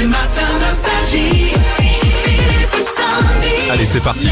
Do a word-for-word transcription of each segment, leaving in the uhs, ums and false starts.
Les matins nostalgie. Philippe et Sandy. Allez, c'est parti.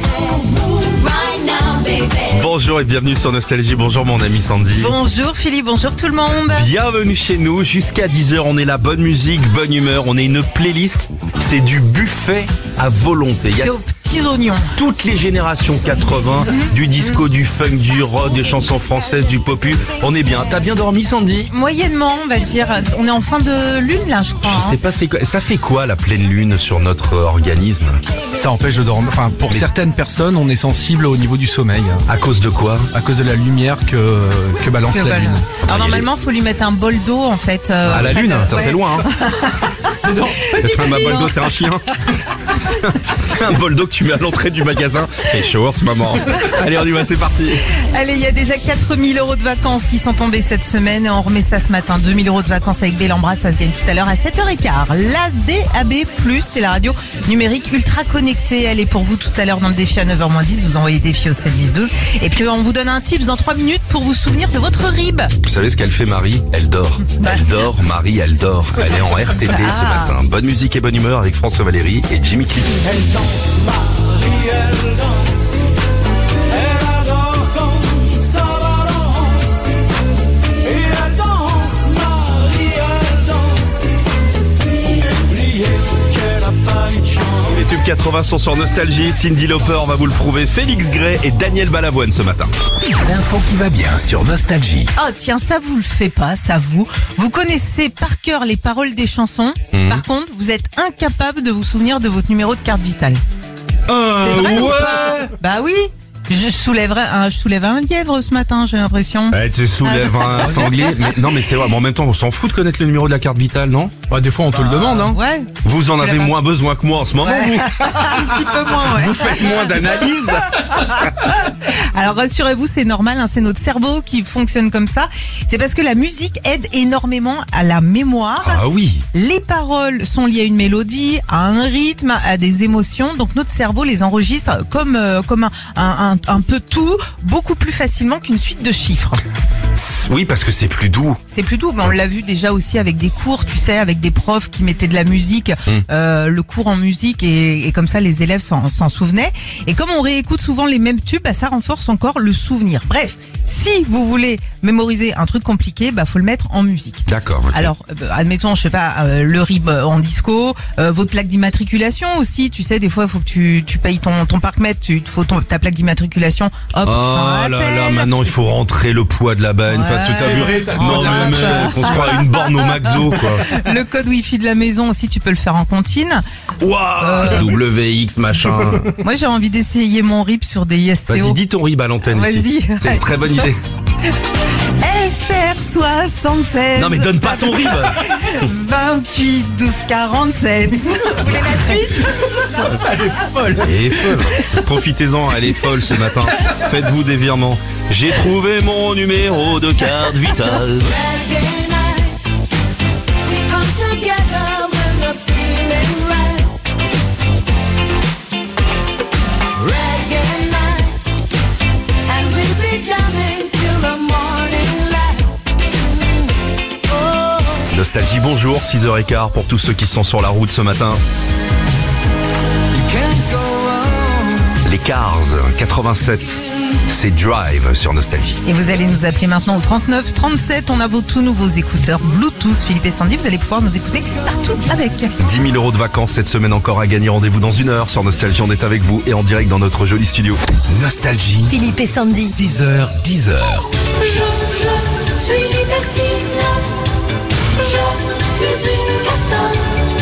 Bonjour et bienvenue sur Nostalgie. Bonjour mon ami Sandy. Bonjour Philippe, bonjour tout le monde. Bienvenue chez nous. Jusqu'à dix heures, on est la bonne musique, bonne humeur. On est une playlist. C'est du buffet à volonté. Il y a C'est aux petits oignons. toutes les générations quatre-vingts, du disco, du funk, du rock, des chansons françaises, du popu. On est bien. T'as bien dormi Sandy? Moyennement, on va dire. On est en fin de lune là, je crois. Je sais pas, c'est quoi. Ça fait quoi la pleine lune sur notre organisme? Ça empêche de dormir. Enfin, pour Mais- certaines personnes, on est sensible au niveau du sommeil. À cause de quoi? À cause de la lumière que, que balance la lune. Alors normalement, faut lui mettre un bol d'eau en fait. euh, À la après, lune, euh, ça ouais. c'est loin. Hein. Enfin, ma bol d'eau, c'est un chien. C'est un- C'est un bol d'eau que tu mets à l'entrée du magasin. C'est chaud en ce moment. Allez, on y va, c'est parti. Allez, il y a déjà quatre mille euros de vacances qui sont tombés cette semaine et on remet ça ce matin. deux mille euros de vacances avec Bellambra, ça se gagne tout à l'heure à sept heures quinze. La D A B plus, c'est la radio numérique ultra connectée. Elle est pour vous tout à l'heure dans le défi à neuf heures moins dix. Vous envoyez défi au sept dix douze. Et puis on vous donne un tips dans trois minutes pour vous souvenir de votre rib. Vous savez ce qu'elle fait, Marie? Elle dort. Elle dort, Marie, elle dort. Elle est en R T T ce matin. Bonne musique et bonne humeur avec François Valéry et Jimmy Cliff. Elle danse, Marie, elle danse. Elle adore quand ça balance. Et elle danse, Marie, elle danse. Oubliez qu'elle a pas eu de chance. Les tubes quatre-vingts sont sur Nostalgie. Cindy Lauper va vous le prouver. Félix Gray et Daniel Balavoine ce matin. L'info qui va bien sur Nostalgie. Oh tiens, ça vous le fait pas, ça vous. Vous connaissez par cœur les paroles des chansons. Mhm. Par contre, vous êtes incapable de vous souvenir de votre numéro de carte vitale. Euh, C'est vrai ou ouais. pas? Bah oui. Je soulèverai un, je soulève un lièvre ce matin, j'ai l'impression. Elle te soulève un sanglier. Mais non, mais c'est vrai. Mais en même temps, on s'en fout de connaître le numéro de la carte vitale, non? Bah, des fois, on te le demande. Hein. Ouais. Vous en Tu avez l'as pas. moins besoin que moi en ce moment. Ouais. Vous, Un petit peu moins, ouais. vous faites moins d'analyse. Alors rassurez-vous, c'est normal, hein, c'est notre cerveau qui fonctionne comme ça. C'est parce que la musique aide énormément à la mémoire. Ah oui. Les paroles sont liées à une mélodie, à un rythme, à des émotions. Donc notre cerveau les enregistre comme euh, comme un, un, un, un peu tout, beaucoup plus facilement qu'une suite de chiffres. Oui, parce que c'est plus doux. C'est plus doux, mais on l'a vu déjà aussi avec des cours, tu sais, avec des profs qui mettaient de la musique, Mm. euh, le cours en musique, et, et comme ça les élèves s'en, s'en souvenaient. Et comme on réécoute souvent les mêmes tubes, bah, ça renforce encore le souvenir. Bref, si vous voulez mémoriser un truc compliqué, bah faut le mettre en musique. D'accord. ok. Alors, euh, admettons, je sais pas, euh, le R I B en disco, euh, votre plaque d'immatriculation aussi, tu sais, des fois, il faut que tu, tu payes ton, ton parc-mètre, tu, faut ton, ta plaque d'immatriculation, hop, tu t'en Oh là là, rappelles. maintenant il faut rentrer le poids de la bagne. Enfin, Ouais. tout à C'est vu. vrai, t'as le Non, code mais, mais, d'achat. on se croit à une borne au McDo, quoi. Le code Wi-Fi de la maison aussi, tu peux le faire en comptine. Waouh, W X machin. Moi, j'ai envie d'essayer mon R I B sur des I S C O. Vas-y, dis ton rib à l'antenne ici. Vas-y. C'est une très bonne idée. F R soixante-seize. Non mais donne pas ton rib. vingt-huit douze quarante-sept. Vous voulez la suite? Elle est folle. Elle est folle. Profitez-en, elle est folle ce matin. Faites-vous des virements. J'ai trouvé mon numéro de carte vitale. Reggae night. We come together when we're feeling right. Reggae night. And we'll be jamming till the morning light. Oh. Nostalgie, bonjour, six heures quinze pour tous ceux qui sont sur la route ce matin. Les Cars, quatre-vingt-sept, c'est Drive sur Nostalgie. Et vous allez nous appeler maintenant au trente-neuf trente-sept. On a vos tout nouveaux écouteurs Bluetooth Philippe et Sandy. Vous allez pouvoir nous écouter partout avec. dix mille euros de vacances cette semaine encore à gagner. Rendez-vous dans une heure sur Nostalgie. On est avec vous et en direct dans notre joli studio. Nostalgie, Philippe et Sandy. six heures, dix heures. Je, je suis libertine. Je suis une cata.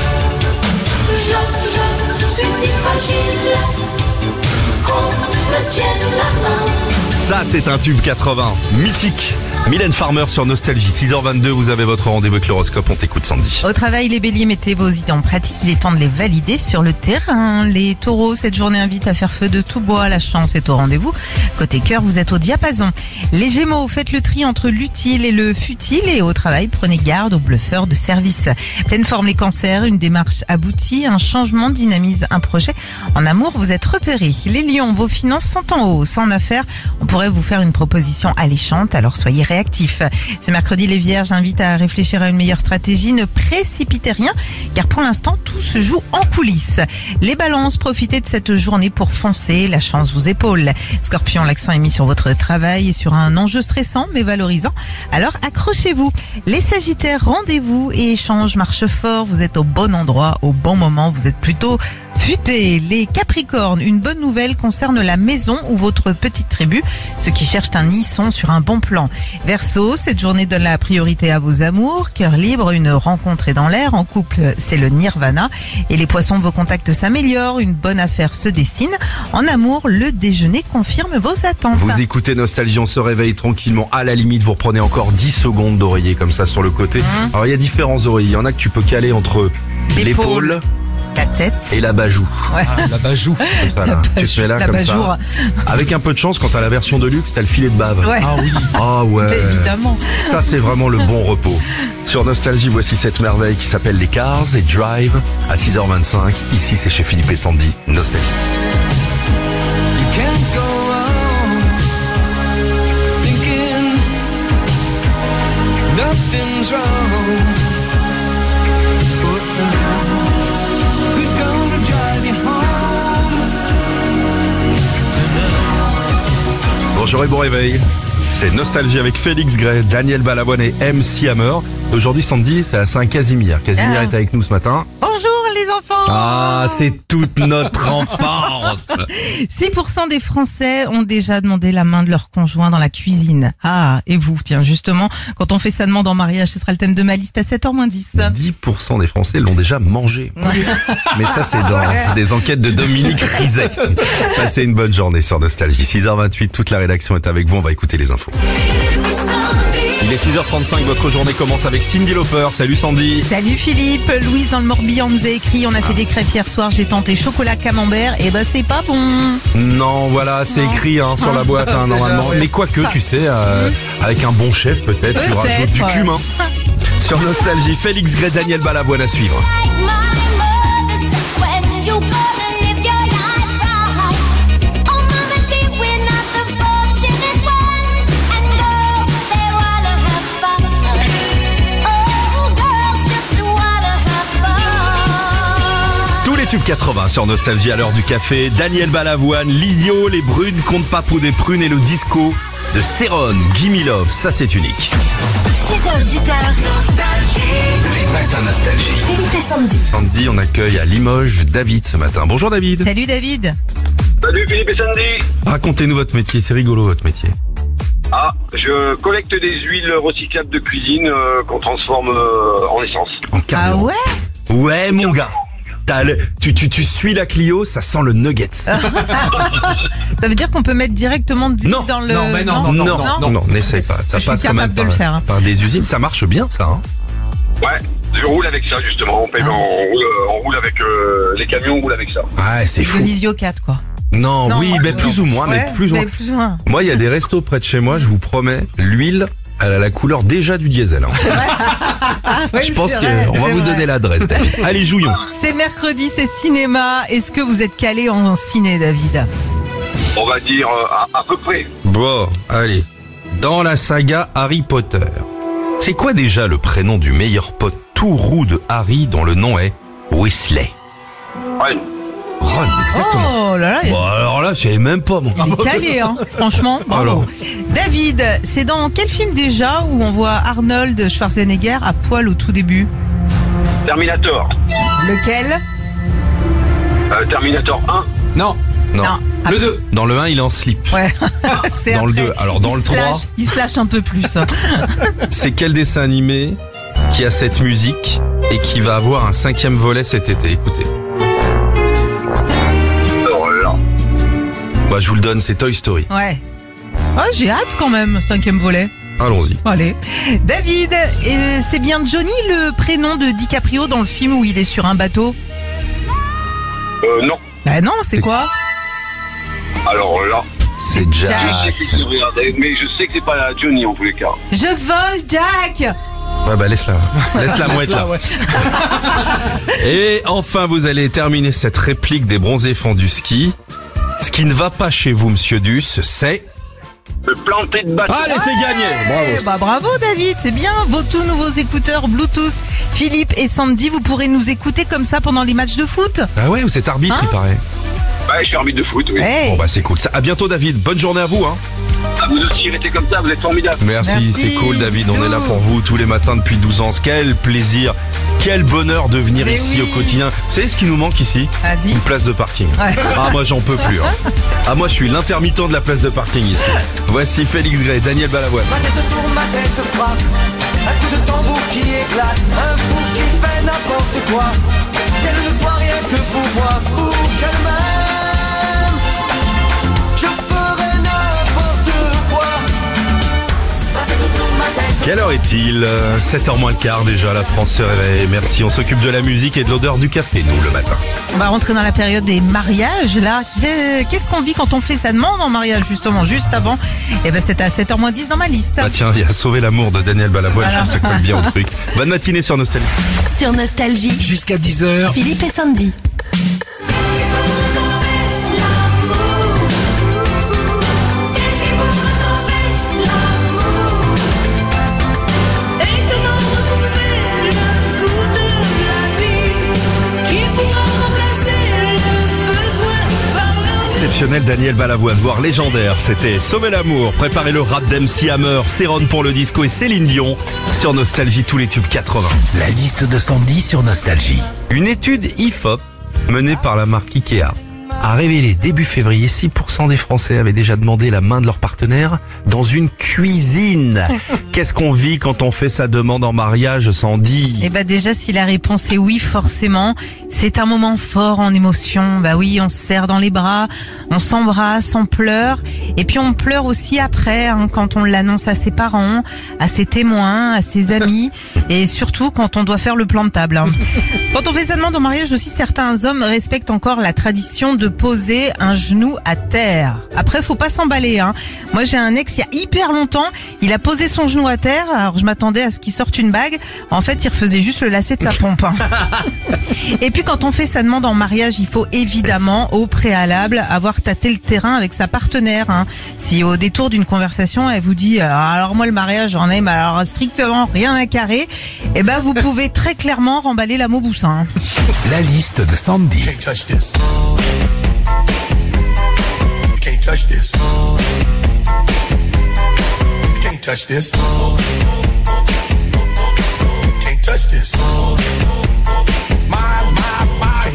Je, je suis si fragile qu'on me tienne la main. Ça, c'est un tube quatre-vingts, mythique. Mylène Farmer sur Nostalgie, six heures vingt-deux, vous avez votre rendez-vous avec l'horoscope, on t'écoute Sandy. Au travail, les béliers, mettez vos idées en pratique. Il est temps de les valider sur le terrain. Les taureaux, cette journée invite à faire feu de tout bois. La chance est au rendez-vous. Côté cœur, vous êtes au diapason. Les gémeaux, faites le tri entre l'utile et le futile. Et au travail, prenez garde aux bluffeurs de service. Pleine forme, les cancers, une démarche aboutie. Un changement dynamise un projet. En amour, vous êtes repérés. Les lions, vos finances sont en hausse. En affaires, on pourrait vous faire une proposition alléchante, alors soyez réactifs. Ce mercredi, les vierges invitent à réfléchir à une meilleure stratégie. Ne précipitez rien, car car pour l'instant, tout se joue en coulisses. Les balances, profitez de cette journée pour foncer, la chance vous épaule. Scorpion, l'accent est mis sur votre travail et sur un enjeu stressant mais valorisant, alors accrochez-vous. Les Sagittaires, rendez-vous et échange marche fort, vous êtes au bon endroit, au bon moment, vous êtes plutôt futé. Les Capricornes, une bonne nouvelle concerne la maison ou votre petite tribu. Ceux qui cherchent un nid sont sur un bon plan. Verseau, cette journée donne la priorité à vos amours. Cœur libre, une rencontre est dans l'air. En couple, c'est le nirvana. Et les poissons, vos contacts s'améliorent. Une bonne affaire se dessine. En amour, le déjeuner confirme vos attentes. Vous écoutez Nostalgie, on se réveille tranquillement. À la limite, vous reprenez encore dix secondes d'oreiller comme ça sur le côté. Mmh. Alors il y a différents oreillers. Il y en a que tu peux caler entre L'épaule. l'épaule La tête. et la bajoue. Ouais. Ah, la bajoue. Comme ça, là. Tu te mets là La comme bajoure. ça. Avec un peu de chance, quand t'as la version de luxe, t'as le filet de bave. Ouais. Ah oui. Ah ouais. Bah, évidemment. Ça, c'est vraiment le bon repos. Sur Nostalgie, voici cette merveille qui s'appelle Les Cars et Drive à six heures vingt-cinq. Ici, c'est chez Philippe et Sandy. Nostalgie. You can't go on thinking nothing's wrong. Who's gonna drive you home tonight? Bonjour et bon réveil. C'est Nostalgie avec Félix Gray, Daniel Balavoine et M C Hammer. Aujourd'hui, Sandy, c'est à Saint-Casimir. Casimir Ah. est avec nous ce matin. Bonjour les enfants. Ah, c'est toute notre enfance. six pour cent des Français ont déjà demandé la main de leur conjoint dans la cuisine. Ah, et vous, tiens, justement, quand on fait sa demande en mariage, ce sera le thème de ma liste à sept heures moins dix. dix pour cent des Français l'ont déjà mangé. Mais ça, c'est dans des enquêtes de Dominique Rizet. Passez une bonne journée sur Nostalgie. six heures vingt-huit, toute la rédaction est avec vous. On va écouter les infos. Il est six heures trente-cinq, votre journée commence avec Cyndi Lauper. Salut Sandy. Salut Philippe, Louise dans le Morbihan nous a écrit, on a fait des crêpes hier soir, j'ai tenté chocolat camembert, et ben c'est pas bon. Non, voilà, c'est Non. écrit hein, sur la boîte hein, normalement. Mais quoique, tu sais, euh, avec un bon chef peut-être, tu Peut-être, rajoutes du ouais. cumin. Sur Nostalgie, Félix Gray, Daniel Balavoine à suivre. Tous les tubes quatre-vingts sur Nostalgie à l'heure du café. Daniel Balavoine, Lizio, les brunes comptent pas pour des prunes et le disco de Céron, Gimme Love, ça c'est unique. six heures dix, Les matins Nostalgie. Philippe et Sandy. Sandy, on accueille à Limoges David ce matin. Bonjour David. Salut David. Salut Philippe et Sandy. Racontez-nous votre métier, c'est rigolo votre métier. Ah, je collecte des huiles recyclables de cuisine euh, qu'on transforme euh, en essence. En Ah carburant. ouais. Ouais mon gars. T'as le- tu, tu, tu suis la Clio, ça sent le nugget. Ça veut dire qu'on peut mettre directement de l'huile Non, dans le... non, mais non, non, non, non, non, n'essaye pas. Ça Je suis passe quand même capable de par, le faire, hein. par des usines, ça marche bien ça. Hein. Ouais, je roule avec ça justement. On, paye, Ah. on, roule, euh, on roule avec euh, les camions, on roule avec ça. Ouais, c'est De fou. l'Isio quatre quoi. Non, Non, oui, ouais, mais non. plus ou moins, Ouais, mais plus ou mais moins. plus ou moins. Moi, il y a des restos près de chez moi, je vous promets, l'huile, elle a la couleur déjà du diesel. Hein. Ouais, Je pense c'est qu'on vrai, va c'est vous vrai. donner l'adresse, David. Allez, jouillons. C'est mercredi, c'est cinéma. Est-ce que vous êtes calé en ciné, David? On va dire euh, à, à peu près. Bon, allez. Dans la saga Harry Potter, c'est quoi déjà le prénom du meilleur pote tout roux de Harry dont le nom est Weasley? Ouais. Ron, exactement. Oh là là, Bon, alors là, je savais même pas, mon. il est calé, hein. Franchement. bravo. Alors. David, c'est dans quel film déjà où on voit Arnold Schwarzenegger à poil au tout début? Terminator. Lequel? Euh, Terminator un. Non. Non. Ah, Le deux. Dans le un, il est en slip. Ouais. C'est Dans le après. deux. Alors, dans Il le se trois. lâche- Il se lâche un peu plus. C'est quel dessin animé qui a cette musique et qui va avoir un cinquième volet cet été? Écoutez. Alors là. Bah, je vous le donne, c'est Toy Story. Ouais. Ouais, j'ai hâte quand même, cinquième volet. Allons-y. Allez. David, et c'est bien Johnny le prénom de DiCaprio dans le film où il est sur un bateau? Euh, non. Bah non, c'est quoi? Alors là. C'est Jack. Jack. Je regardais, mais je sais que c'est pas Johnny en tous les cas. Je vole, Jack! Ouais, bah, laisse-la. Laisse la mouette, là. Et enfin, vous allez terminer cette réplique des bronzés fonds du ski. Ce qui ne va pas chez vous, monsieur Duss, c'est... Le planter de bâton. Allez, c'est gagné. Bravo. Eh bah, bravo David, c'est bien. Vos tout nouveaux écouteurs Bluetooth Philippe et Sandy, vous pourrez nous écouter comme ça pendant les matchs de foot. Ah ouais, vous êtes arbitre, Hein il paraît. Ouais, je suis arbitre de foot, oui. Hey. Bon bah c'est cool. Ça, à bientôt David. Bonne journée à vous. Hein. Ah, vous aussi, restez comme ça, vous êtes formidables. Merci, Merci. c'est cool David. On Bisous. est là pour vous tous les matins depuis douze ans. Quel plaisir, quel bonheur de venir Mais ici oui. au quotidien. Vous savez ce qui nous manque ici? Vas-y. Une place de parking. Ouais. Ah moi j'en peux plus. Hein. Ah moi je suis l'intermittent de la place de parking ici. Voici Félix Gray, Daniel Balavoine. Ma tête tourne, ma tête frappe. Un coup de tambour qui éclate. Un fou qui fait n'importe quoi. Qu'elle ne soit rien que pour moi. Pour qu'elle-même. Je ferai n'importe quoi. Ma tête tourne, ma tête. Quelle heure est-il? Euh, sept heures moins le quart déjà, la France se réveille. Merci, on s'occupe de la musique et de l'odeur du café, nous, le matin. On va rentrer dans la période des mariages là. Qu'est-ce qu'on vit quand on fait sa demande en mariage justement juste avant? Eh ben c'est à sept heures moins dix dans ma liste. Ah tiens, il y a Sauver l'amour de Daniel Balavoine, je trouve que ça colle bien au truc. Bonne matinée sur Nostalgie. Sur Nostalgie, Jusqu'à dix heures. Philippe et Sandy. Et comment retrouver le goût de la vie qui pourra remplacer le besoin par l'amour. Exceptionnel Daniel Balavoine, voire légendaire, c'était Sauver l'amour. Préparez le rap d'M C Hammer, Céron pour le disco et Céline Dion sur Nostalgie, tous les tubes quatre-vingts. La liste de Sandy sur Nostalgie. Une étude I F O P menée par la marque Ikea a révélé début février six pour cent des Français avaient déjà demandé la main de leur partenaire dans une cuisine. Qu'est-ce qu'on vit quand on fait sa demande en mariage, Sandy? Eh ben déjà si la réponse est oui forcément, c'est un moment fort en émotion. Bah oui, on se serre dans les bras, on s'embrasse, on pleure et puis on pleure aussi après hein, quand on l'annonce à ses parents, à ses témoins, à ses amis et surtout quand on doit faire le plan de table. Hein. Quand on fait sa demande en mariage aussi, certains hommes respectent encore la tradition de poser un genou à terre. Après, faut pas s'emballer. Hein. Moi, j'ai un ex il y a hyper longtemps. Il a posé son genou à terre. Alors, je m'attendais à ce qu'il sorte une bague. En fait, il refaisait juste le lacet de sa pompe. Hein. Et puis, quand on fait sa demande en mariage, il faut évidemment, au préalable, avoir tâté le terrain avec sa partenaire. Hein. Si au détour d'une conversation, elle vous dit ah, alors moi le mariage, j'en ai mais alors strictement rien à carrer, eh ben vous pouvez très clairement remballer la Mauboussin. Hein. La liste de Sandy. Can't touch this. You can't touch this. You can't touch this. You can't touch this. My, my, my,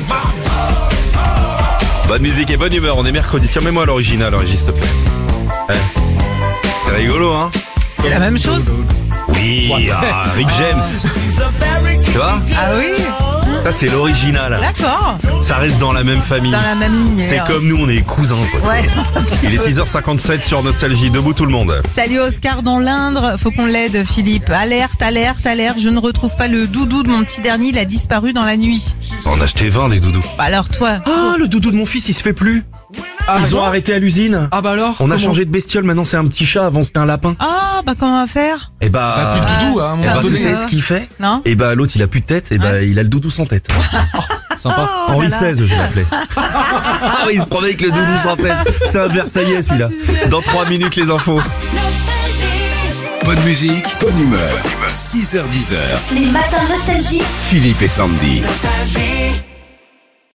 my. Bonne musique et bonne humeur, on est mercredi. Tiens, mets-moi l'original, Régis, s'il te plaît. Ouais. C'est rigolo, hein? C'est la même chose. Oui, ah, Rick James. Tu vois? Ah oui, Ça, c'est l'original. d'accord. Ça reste dans la même famille. Dans la même lignée. C'est comme nous, on est cousins. Quoi. Ouais. Il est six heures cinquante-sept sur Nostalgie. Debout tout le monde. Salut Oscar dans l'Indre, faut qu'on l'aide Philippe. Alerte, alerte, alerte, je ne retrouve pas le doudou de mon petit dernier, il a disparu dans la nuit. On a acheté vingt des doudous. Bah alors toi, Ah, le doudou de mon fils, il se fait plus. Ah, Ils ont bon arrêté à l'usine. Ah bah alors On a comment changé de bestiole, maintenant c'est un petit chat, avant c'était un lapin. ah bah comment on va faire? Et bah, Bah, plus de doudou, hein, à un eh moment bah, tu donné. sais ce qu'il fait? Non. Et bah l'autre il a plus de tête, et bah il a le doudou sans tête. Sympa. Oh Henri là là. seize, je l'appelais. Ah oui, il se promenait avec le doudou sans tête. C'est un Versaillais celui-là. Dans trois minutes les infos. Bonne musique, bonne humeur. six heures dix heures. Les matins Nostalgie. Philippe et Sandy. Nostalgie.